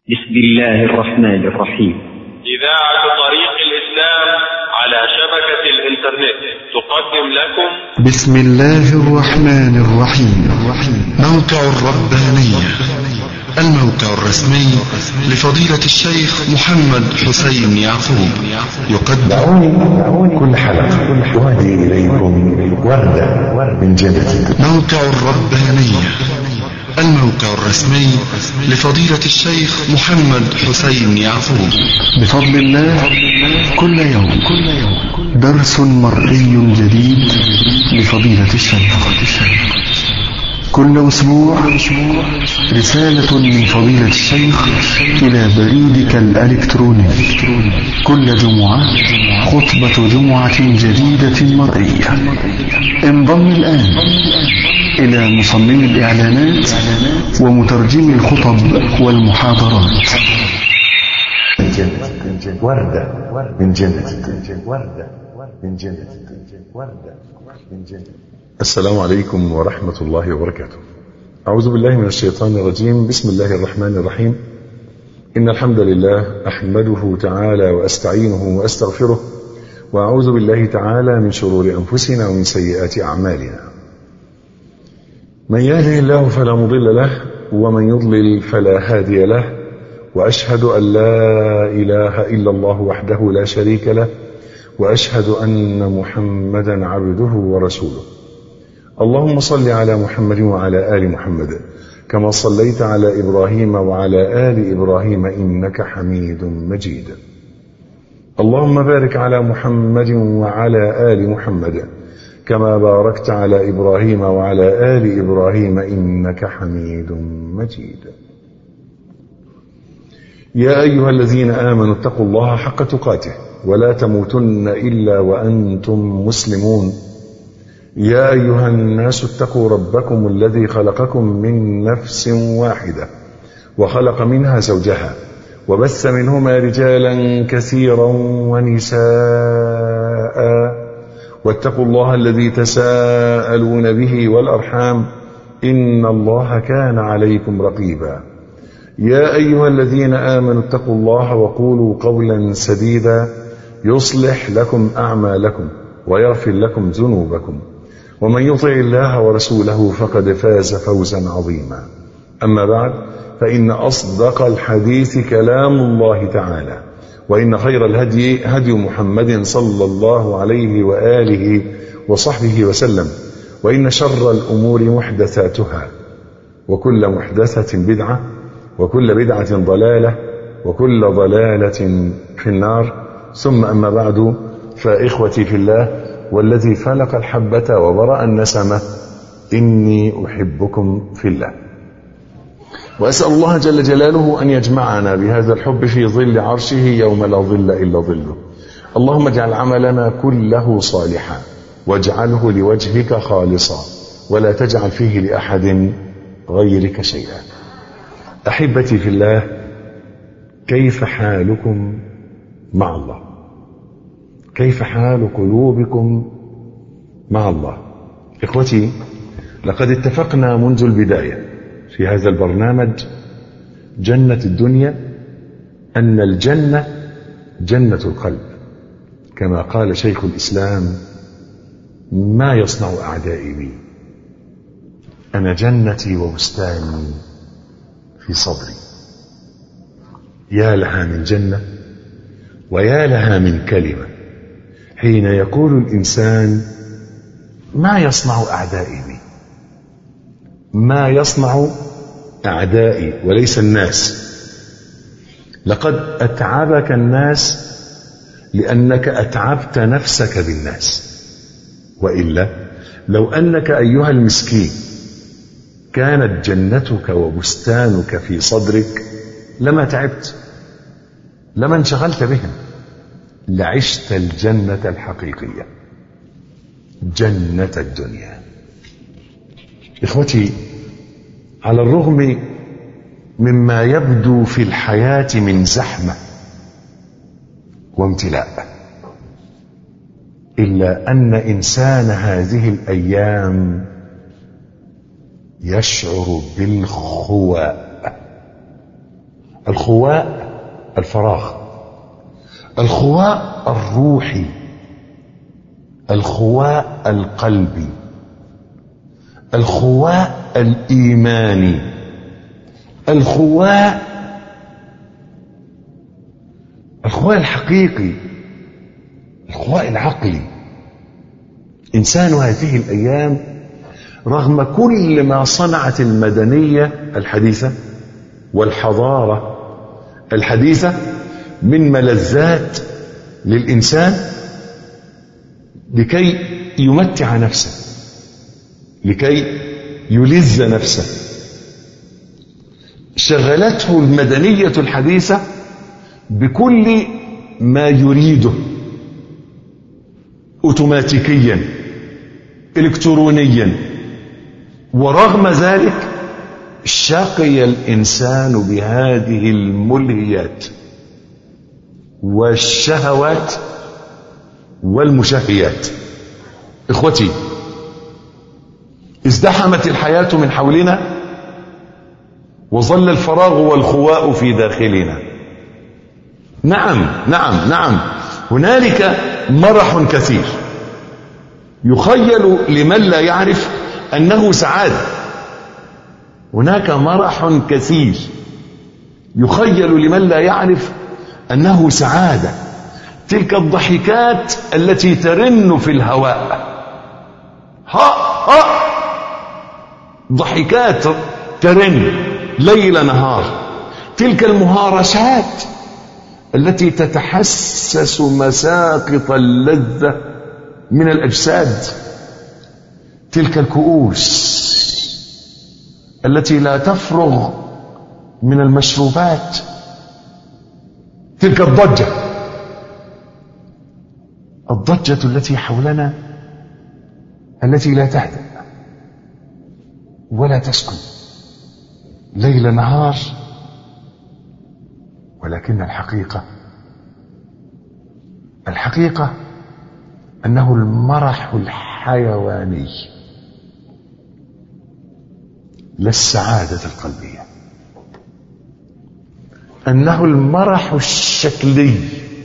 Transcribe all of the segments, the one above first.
بسم الله الرحمن الرحيم. إذاعة طريق الإسلام على شبكة الإنترنت تقدم لكم بسم الله الرحمن الرحيم. موقع الربانية، الموقع الرسمي لفضيلة الشيخ محمد حسين يعقوب، يقدم كل حلقة تهدي إليكم وردة من جنة. موقع الربانية، الموقع الرسمي لفضيلة الشيخ محمد حسين يعقوب. بفضل الله كل يوم درس مرئي جديد لفضيلة الشيخ. كل أسبوع رسالة من فضيلة الشيخ إلى بريدك الإلكتروني. كل جمعة خطبة جمعة جديدة مرئية. انضم الآن إلى مصمم الإعلانات ومترجم الخطب والمحاضرات. وردة من جنة. وردة من جنة. وردة من جنة. السلام عليكم ورحمة الله وبركاته. أعوذ بالله من الشيطان الرجيم. بسم الله الرحمن الرحيم. إن الحمد لله أحمده تعالى وأستعينه وأستغفره، وأعوذ بالله تعالى من شرور أنفسنا ومن سيئات أعمالنا. من يهده الله فلا مضل له، ومن يضلل فلا هادي له، وأشهد أن لا إله إلا الله وحده لا شريك له، وأشهد أن محمدا عبده ورسوله. اللهم صل على محمد وعلى آل محمد كما صليت على إبراهيم وعلى آل إبراهيم إنك حميد مجيد. اللهم بارك على محمد وعلى آل محمد كما باركت على إبراهيم وعلى آل إبراهيم إنك حميد مجيد. يا أيها الذين آمنوا اتقوا الله حق تقاته ولا تموتن إلا وأنتم مسلمون. يا أيها الناس اتقوا ربكم الذي خلقكم من نفس واحدة وخلق منها زوجها وبث منهما رجالا كثيرا ونساء، واتقوا الله الذي تساءلون به والأرحام إن الله كان عليكم رقيبا. يا أيها الذين آمنوا اتقوا الله وقولوا قولا سديدا يصلح لكم أعمالكم ويغفر لكم ذنوبكم، ومن يطع الله ورسوله فقد فاز فوزا عظيما. أما بعد، فإن أصدق الحديث كلام الله تعالى، وإن خير الهدي هدي محمد صلى الله عليه وآله وصحبه وسلم، وإن شر الأمور محدثاتها، وكل محدثة بدعة، وكل بدعة ضلالة، وكل ضلالة في النار. ثم أما بعد، فإخوتي في الله والذي فلق الحبة وبرأ النسمة، إني أحبكم في الله، وأسأل الله جل جلاله أن يجمعنا بهذا الحب في ظل عرشه يوم لا ظل إلا ظله. اللهم اجعل عملنا كله صالحا، واجعله لوجهك خالصا، ولا تجعل فيه لأحد غيرك شيئا. أحبتي في الله، كيف حالكم مع الله؟ كيف حال قلوبكم مع الله؟ إخوتي، لقد اتفقنا منذ البداية في هذا البرنامج جنة الدنيا أن الجنة جنة القلب، كما قال شيخ الإسلام: ما يصنع أعدائي بي؟ أنا جنتي وبستاني في صدري. يا لها من جنة ويا لها من كلمة حين يقول الإنسان: ما يصنع أعدائي بي؟ ما يصنع أعدائي وليس الناس. لقد أتعبك الناس لأنك أتعبت نفسك بالناس، وإلا لو أنك أيها المسكين كانت جنتك وبستانك في صدرك لما تعبت، لما انشغلت بهم، لعشت الجنة الحقيقية، جنة الدنيا. إخوتي، على الرغم مما يبدو في الحياة من زحمة وامتلاء، إلا أن إنسان هذه الأيام يشعر بالخواء الخواء الفراغ، الخواء الروحي، الخواء القلبي، الخواء الإيماني، الخواء الحقيقي، الخواء العقلي. إنسان هذه الأيام رغم كل ما صنعت المدنية الحديثة والحضارة الحديثة من ملذات للإنسان لكي يمتع نفسه، لكي يلذ نفسه، شغلته المدنية الحديثة بكل ما يريده اوتوماتيكيا الكترونيا. ورغم ذلك شقي الإنسان بهذه الملهيات والشهوات والمشهيات. إخوتي، ازدحمت الحياة من حولنا وظل الفراغ والخواء في داخلنا. نعم هنالك مرح كثير يخيل لمن لا يعرف أنه سعادة. هناك مرح كثير يخيل لمن لا يعرف أنه سعادة. تلك الضحكات التي ترن في الهواء، ضحكات ترن ليل نهار. تلك المهارسات التي تتحسس مساقط اللذة من الأجساد. تلك الكؤوس التي لا تفرغ من المشروبات. تلك الضجة التي حولنا، التي لا تهدأ ولا تسكن ليل نهار. ولكن الحقيقة أنه المرح الحيواني لا السعادة القلبية، أنه المرح الشكلي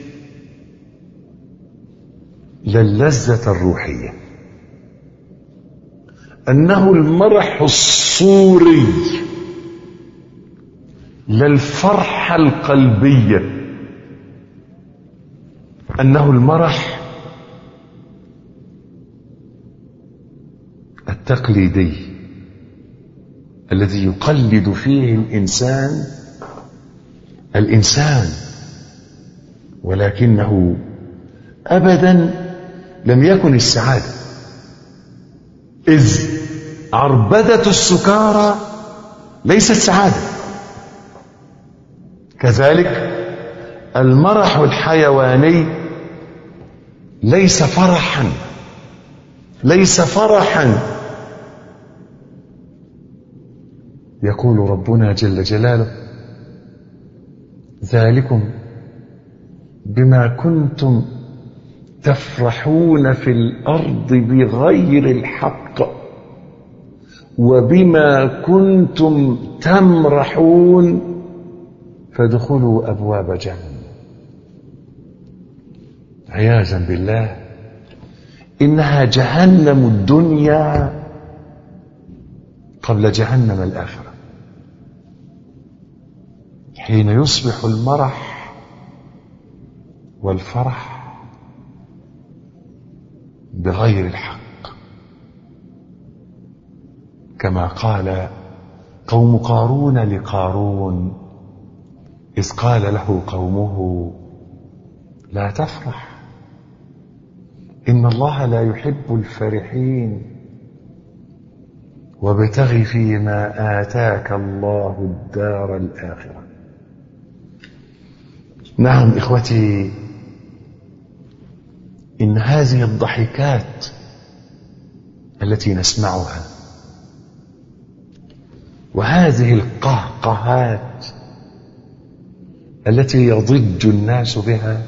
لا اللذة الروحية، أنه المرح الصوري لا الفرحة القلبية، أنه المرح التقليدي الذي يقلد فيه الإنسان ولكنه أبدا لم يكن السعادة. إذ عربدة السكارى ليست سعادة. كذلك المرح الحيواني ليس فرحا. يقول ربنا جل جلاله: ذلكم بما كنتم تفرحون في الأرض بغير الحق وبما كنتم تمرحون فادخلوا أبواب جهنم. عياذا بالله، إنها جهنم الدنيا قبل جهنم الآخرة. حين يصبح المرح والفرح بغير الحق، كما قال قوم قارون لقارون إذ قال له قومه: لا تفرح إن الله لا يحب الفرحين وابتغ فيما آتاك الله الدار الآخرة. نعم إخوتي، إن هذه الضحكات التي نسمعها وهذه القهقهات التي يضج الناس بها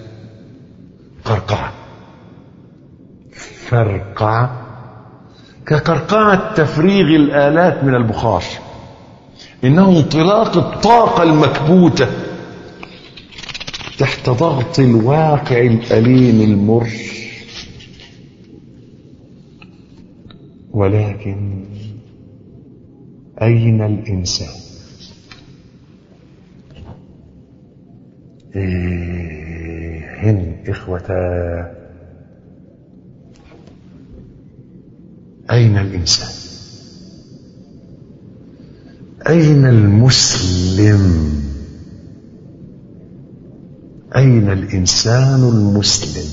فرقعة كقرقعة تفريغ الآلات من البخار. إنه انطلاق الطاقة المكبوتة تحت ضغط الواقع الأليم المر. ولكن أين الإنسان؟ هن إخوتا، أين الإنسان؟ أين المسلم؟ أين الإنسان المسلم؟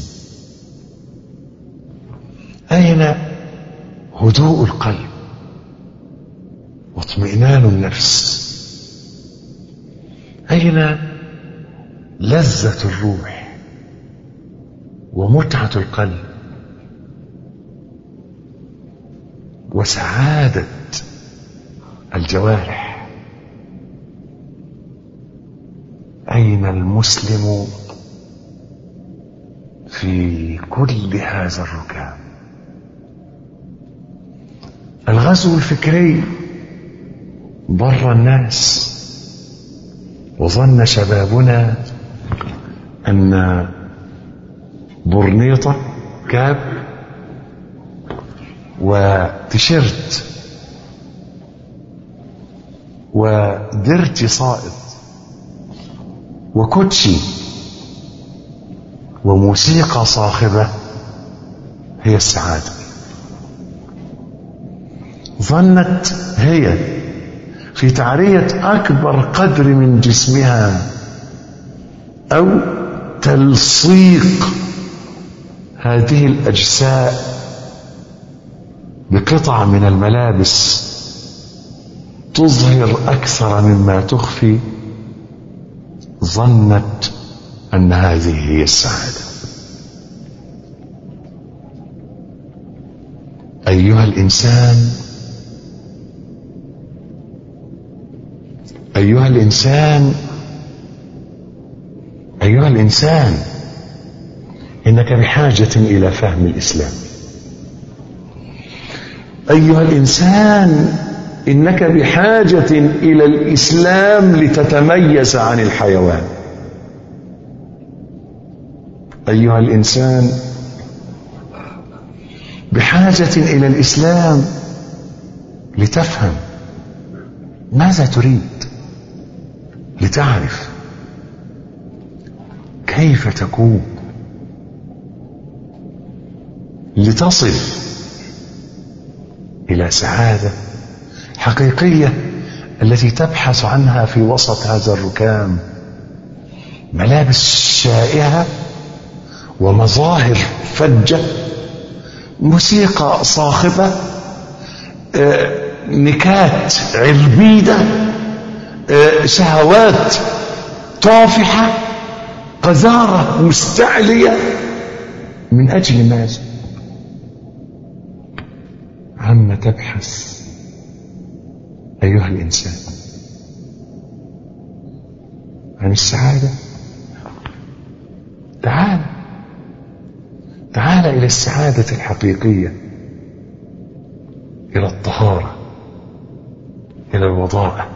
أين هدوء القلب واطمئنان النفس؟ أين لذة الروح ومتعة القلب وسعادة الجوارح؟ أين المسلم في كل هذا الركام؟ الغزو الفكري ضر الناس، وظن شبابنا أن برنيطة كاب وتيشيرت ودرتي صائد وكوتشي وموسيقى صاخبة هي السعادة. ظنت هي في تعرية أكبر قدر من جسمها أو تلصيق هذه الأجساء بقطع من الملابس تظهر أكثر مما تخفي، ظنت أن هذه هي السعادة. أيها الإنسان، أيها الإنسان، أيها الإنسان، إنك بحاجة إلى فهم الإسلام. أيها الإنسان، إنك بحاجة إلى الإسلام لتتميز عن الحيوان. أيها الإنسان، بحاجة إلى الإسلام لتفهم ماذا تريد، لتعرف كيف تكون، لتصل إلى سعادة حقيقية التي تبحث عنها في وسط هذا الركام. ملابس شائعة ومظاهر فجة، موسيقى صاخبة، نكات عربيدة، شهوات طافحة، قذارة مستعلية. من أجل ماذا؟ عما تبحث أيها الإنسان؟ عن السعادة. تعال إلى السعادة الحقيقية، إلى الطهارة، إلى الوضاءة،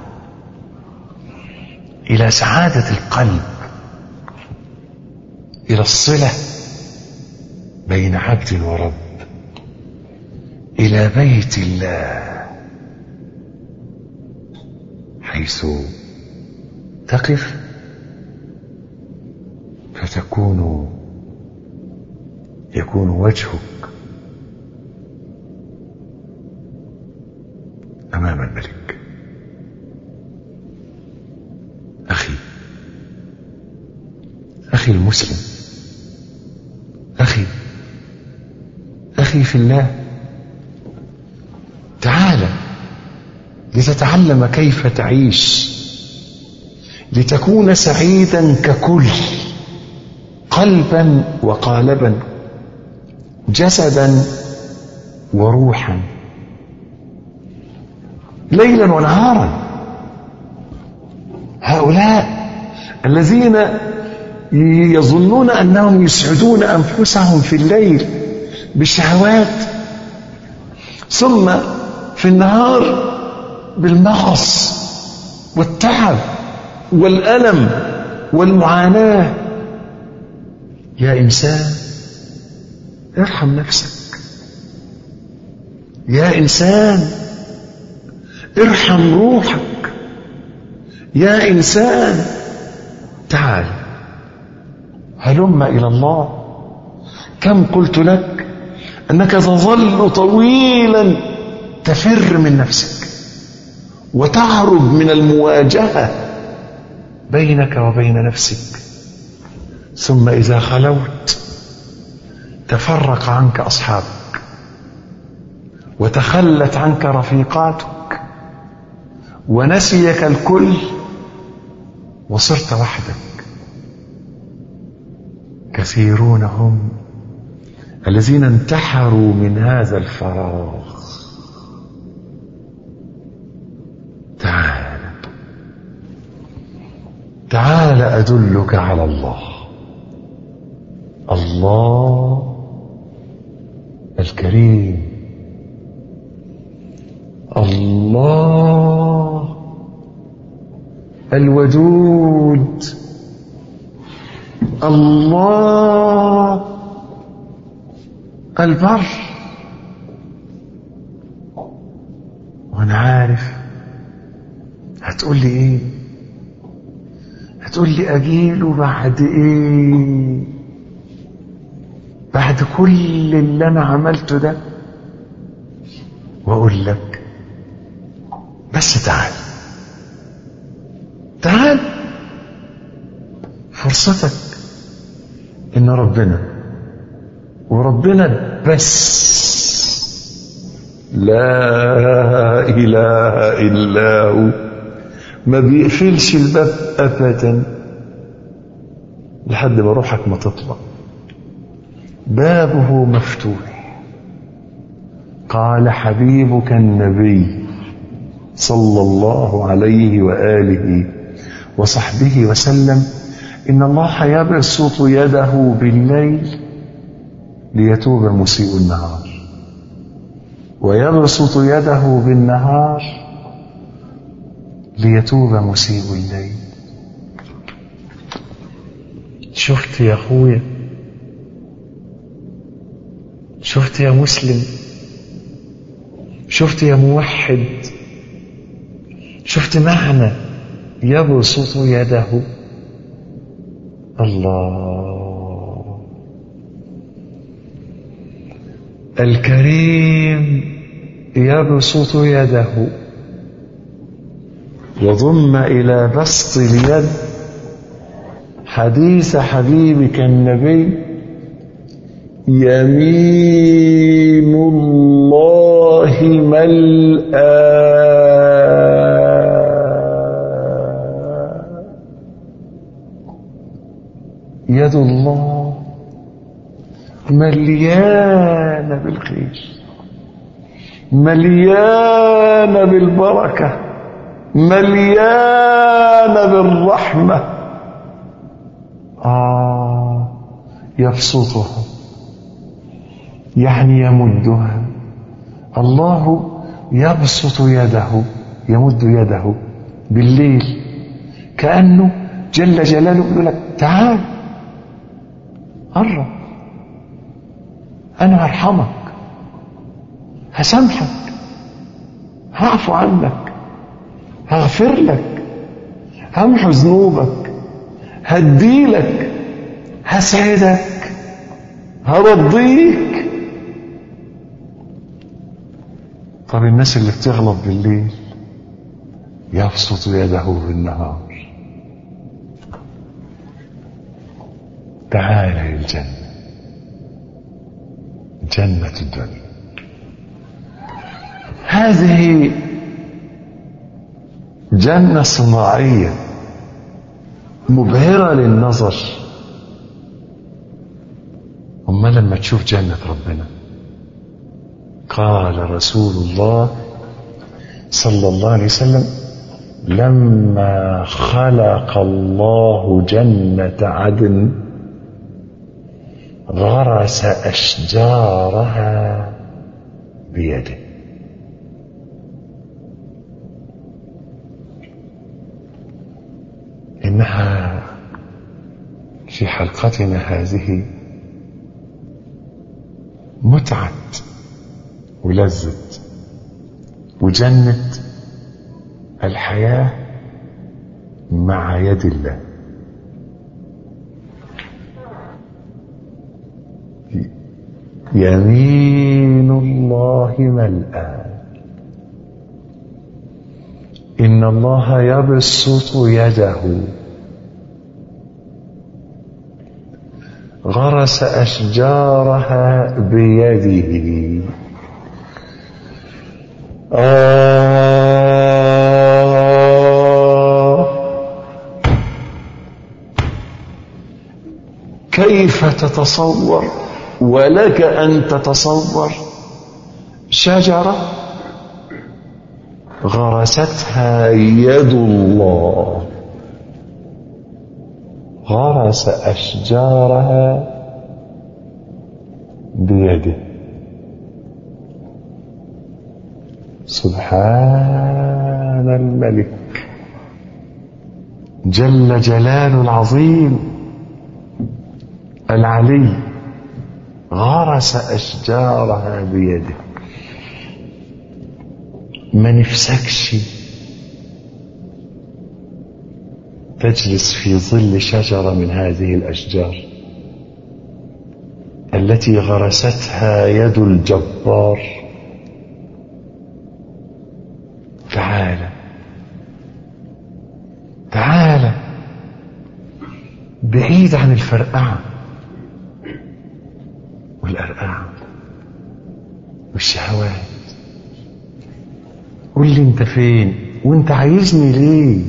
إلى سعادة القلب، إلى الصلة بين عبد ورب، إلى بيت الله حيث تقف يكون وجهك أمام الملك. أخي المسلم، أخي في الله، تعال لتتعلم كيف تعيش، لتكون سعيدا ككل، قلبا وقالبا، جسدا وروحا، ليلا ونهارا. هؤلاء الذين يظنون أنهم يسعدون أنفسهم في الليل بالشهوات، ثم في النهار بالمغص والتعب والألم والمعاناة. يا إنسان ارحم نفسك، يا إنسان ارحم روحك، يا إنسان تعال هلم إلى الله. كم قلت لك أنك تظل طويلا تفر من نفسك وتهرب من المواجهة بينك وبين نفسك، ثم إذا خلوت تفرق عنك أصحابك وتخلت عنك رفيقاتك ونسيك الكل وصرت وحدك. كثيرون هم الذين انتحروا من هذا الفراغ. تعال أدلك على الله، الله الكريم، الله الودود، الله البر. وانا عارف هتقول لي ايه، هتقول لي اجيله بعد ايه، بعد كل اللي انا عملته ده. واقول لك بس تعال تعال، فرصتك ان ربنا وربنا بس، لا اله الا هو، ما بيقفلش الباب ابدا لحد ما روحك ما تطلع، بابه مفتوح. قال حبيبك النبي صلى الله عليه وآله وصحبه وسلم: إن الله يبسط يده بالليل ليتوب مسيء النهار، ويبسط يده بالنهار ليتوب مسيء الليل. شفت يا أخويا، شفت يا مسلم، شفت يا موحد، شفت معنى يبسط يده. الله الكريم يبسط يده، وضم إلى بسط اليد حديث حبيبك النبي: يمين الله ملآ، يد الله مليانة بالخير، مليانة بالبركة، مليانة بالرحمة. يبسطها يعني يمدها. الله يبسط يده، يمد يده بالليل، كأنه جل جلاله يقول لك: تعال قرب، أنا هرحمك، هسامحك، هعفو عنك، هغفر لك، همحو ذنوبك، هديلك، هسعدك، هرضيك. طب الناس اللي بتغلط بالليل يبسط يده بالنهار. تعال للجنة، جنة الدنيا. هذه جنة صناعية مبهرة للنظر. أما لما تشوف جنة ربنا، قال رسول الله صلى الله عليه وسلم: لما خلق الله جنة عدن غرس أشجارها بيده. إنها في حلقتنا هذه متعة ولذة وجنة الحياة مع يد الله. يمين الله ملأى. إن الله يبسط يده غرس أشجارها بيده. كيف تتصور ولك أن تتصور شجرة غرستها يد الله، غرس أشجارها بيده. سبحان الملك جل جلاله العظيم العلي، غرس أشجارها بيده. ما نفسكش تجلس في ظل شجرة من هذه الأشجار التي غرستها يد الجبار؟ تعالى بعيد عن الفرقعة والأرقعة والشهوات. قول لي انت فين وانت عايزني ليه؟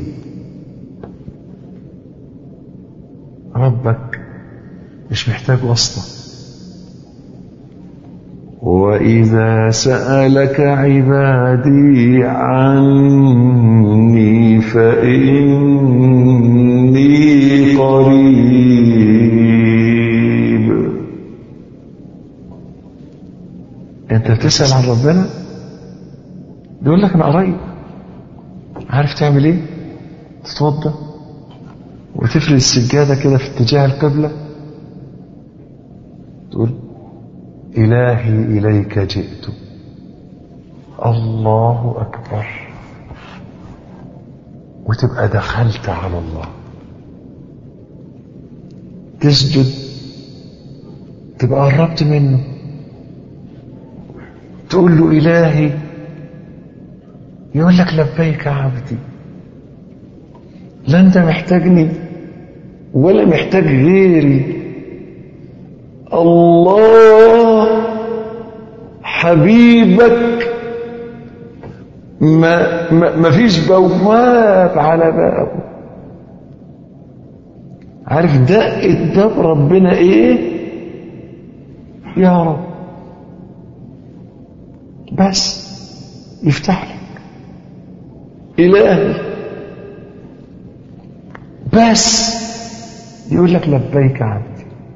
ربك مش محتاج واسطة. وإذا سألك عبادي عني فإني قريب. انت بتسأل عن ربنا بيقول لك انا قريب. عارف تعمل ايه؟ تتوضى وتفرد السجادة كده في اتجاه القبلة، تقول إلهي إليك جئت، الله أكبر، وتبقى دخلت على الله. تسجد تبقى قربت منه، تقول له إلهي، يقول لك لبيك عبدي. لا أنت محتاجني ولا محتاج غيري. الله حبيبك ما فيش بواب على بابه. عارف دقة باب ربنا ايه؟ يا رب، بس يفتح لك. إلهي، بس يقول لك لبيك عبدي.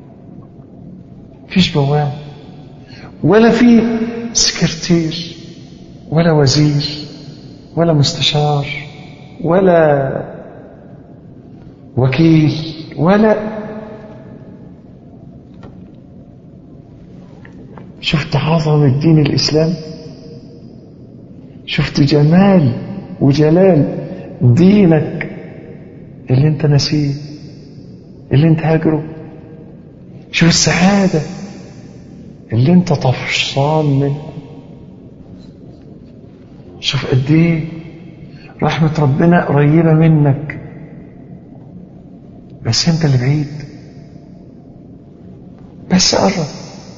فيش بواب ولا في سكرتير ولا وزير ولا مستشار ولا وكيل ولا. شفت عظمة دين الإسلام؟ شفت جمال وجلال دينك اللي انت نسيه، اللي انت هاجره؟ شوف السعادة اللي انت طفشان منه. شوف قد ايه رحمة ربنا قريبة منك، بس انت اللي بعيد. بس قرب.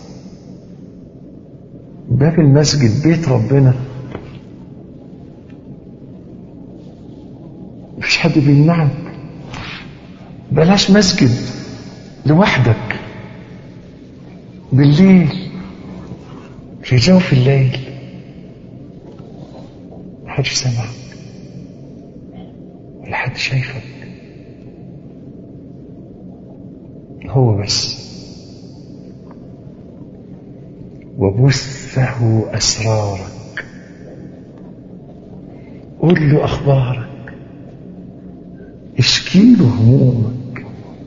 باب المسجد بيت ربنا، مفيش حد بيمنعك. بلاش مسجد لوحدك بالليل، في جوف الليل، محدش سامعك ولا حد شايفك، هو بس. وبثه أسرارك، قل له أخبارك، اشكي اشكي له همومك،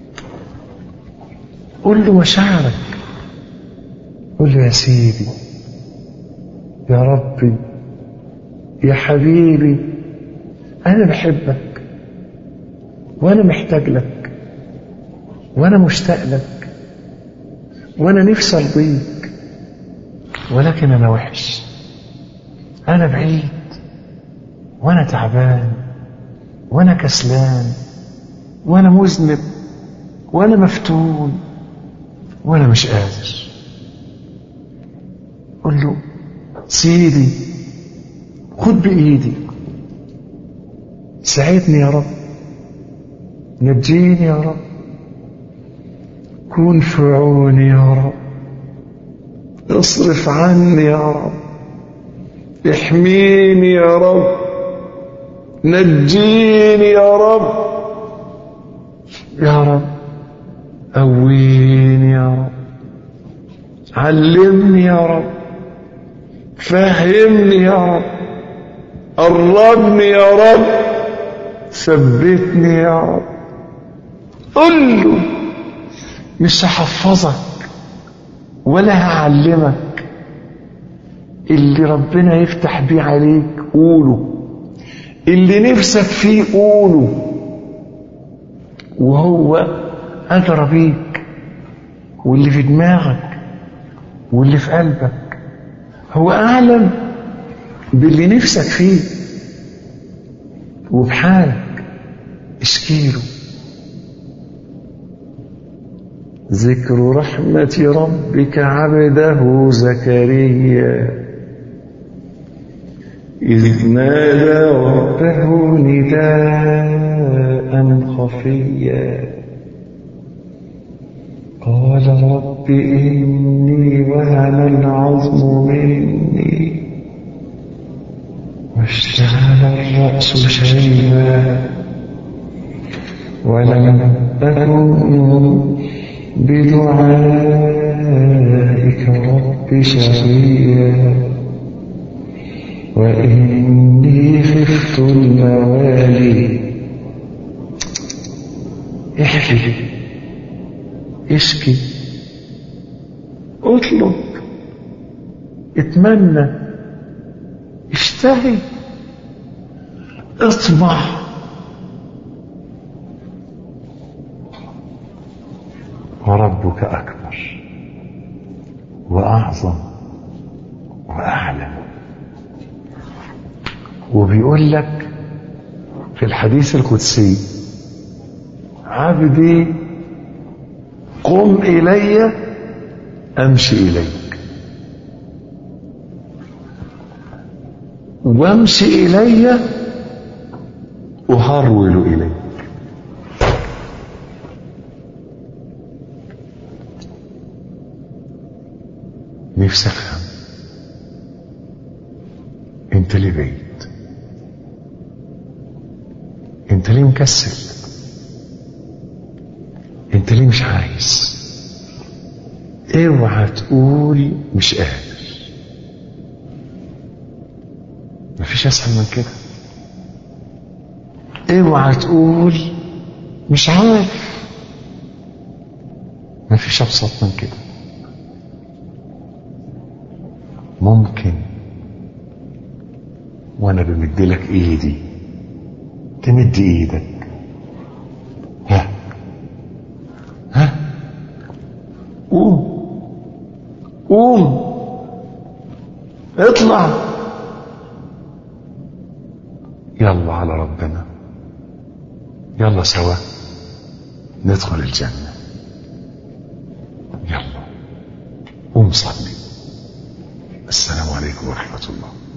قول له مشاعرك، قول له يا سيدي يا ربي يا حبيبي أنا بحبك وأنا محتاج لك وأنا مشتاق لك وأنا نفسي أرضيك، ولكن أنا وحش، أنا بعيد وأنا تعبان وأنا كسلان وأنا مذنب وأنا مفتون وأنا مش قادر. قل له سيدي خد بإيدي، ساعدني يا رب، نجيني يا رب، كن في عوني يا رب، اصرف عني يا رب، احميني يا رب، نجيني يا رب، يا رب قويني يا رب، علمني يا رب، فهمني يا رب، قربني يا رب، ثبتني يا رب. قل له مش هحفظك ولا هعلمك، اللي ربنا يفتح بيه عليك قوله، اللي نفسك فيه قوله، وهو أدرى بيك واللي في دماغك واللي في قلبك، هو أعلم باللي نفسك فيه وبحالك، اشكيله. ذكر رحمة ربك عبده زكريا إذ نادى ربه نداء خفيا قال رب إني وهن العظم مني واشتعل الرأس شيبا ولم أكن بدعائك رب شقيا وإني خفت الموالي. احكي، اشكي، اطلب، اتمنى، اشتهي، اطمع. وربك أكبر وأعظم وأعلم. وبيقول لك في الحديث القدسي عبدي قم إلي أمشي إليك وامشي إلي أهرول إليك. نفسي أفهم أنت ليه بعيد؟ أنت ليه مكسل؟ أنت ليه مش عايز؟ اوعى تقول مش قادر، مفيش أسهل من كده. اوعى تقول مش عارف، مفيش أبسط من كده. ممكن وانا بمدلك ايدي تمد ايدك، ها قوم، قوم، اطلع، يلا على ربنا، يلا سوا ندخل الجنة. يلا قوم صلي. السلام عليكم ورحمة الله.